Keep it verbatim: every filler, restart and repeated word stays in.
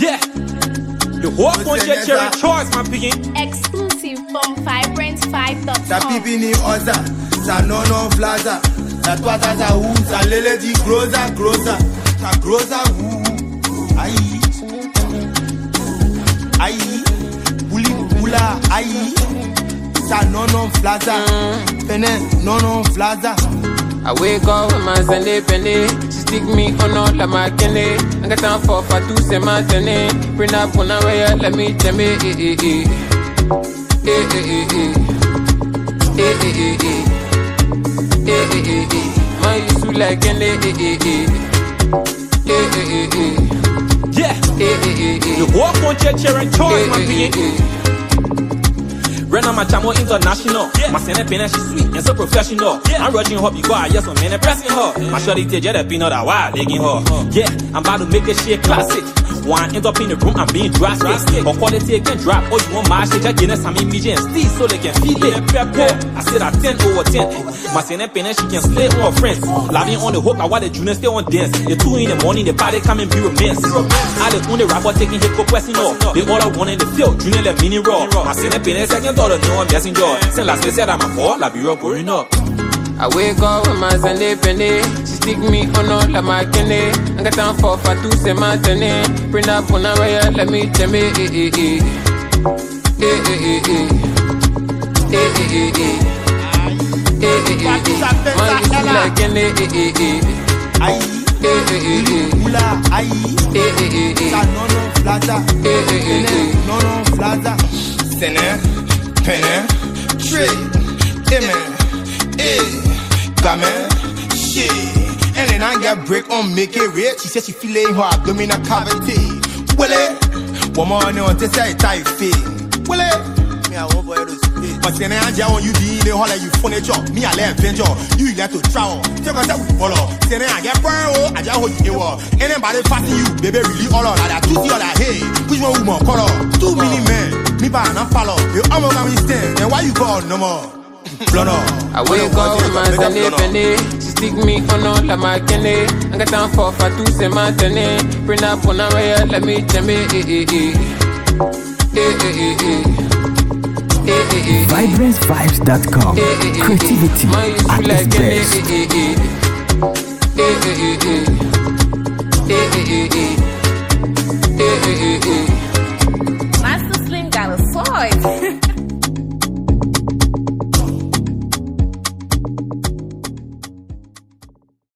Yeah. The whole bunch of cherry choice, my piggy. Exclusive from vibrant five dot com. Sa pipi ni oza, sa nono flaza. Sa twata sa hu, sa lele di groza, groza. Sa groza hu, aïe. Aïe, buli bula, aïe. Sa nono flaza, pene nono flaza. I wake up with my Sunday penny. She stick me on all of my candy. I got time for for two say my tenny. Bring up on a way, let me tell me. Eh eh eh. Eh eh eh eh. Eh eh eh eh. Eh eh eh eh. My used to like candy. Eh eh eh. Eh eh eh eh. Yeah. Eh eh eh eh. The whole bunch of cherry choice, my piggy. Run on my chamo international. Yeah. My sene pen and she sweet and so professional. Yeah. I'm rushing her because I yes some men pressing her. My shorty take jet peanut that wild digging her. Yeah, I'm about to make this shit classic. One end up in the room, I'm being drastic. Or quality again drop. Oh, you want my shit? I get some immediate and steal so they can feel it. I said I ten over ten. My sene pen and she can slay on her friends. Loving on the hook, I want the junior stay on dance. The two in the morning, the party come and be romance. I the only rapper taking hip hop question off. They all I want in the field, junior let mini raw. My sene pen and second. No, I'm guessing joy. Send last said I'm a four, la bureau pouring up. I wake up with my Sunday penny. She stick me on all of my candy. I got time for for two say my tenny. Bring up on a way, let me tell me. Eh eh eh. Eh eh eh eh. Eh eh eh eh. Eh eh eh eh. My used to like candy. Eh eh eh. Aïe. Eh eh eh eh. Bula, aïe. Eh eh eh eh. Sa nono flaza. Eh eh eh eh. Nono flaza. Sene. Penny, tree, amen, eh, gamin, shit. And then I get break on make it rich. She said she feeling her abdominal cavity. Well, it, woman on to say type fee. Well, it, me I won't boy those feet. But then I just want you be in the hall you funny job. Me I let venture, you let to travel. Take us out with follow. Then I get bro, I just hold you war. Anybody passing you, baby, really all out. Like two see all that hey, which one woman color? Two mini men. Me buy and follow. You almost got me stand. Then why you call no more? Blood up. I wake up with my Sunday penny. She stick me on all of my candy. I got time for for two say my tenny. Bring up on a way, let me tell me. Eh eh eh. Eh eh eh eh. Eh eh eh. vibrant vibes dot com. Creativity at its best. Eh eh eh. Eh eh eh eh. Eh eh eh eh. Eh eh eh eh. Master Slim got a sword.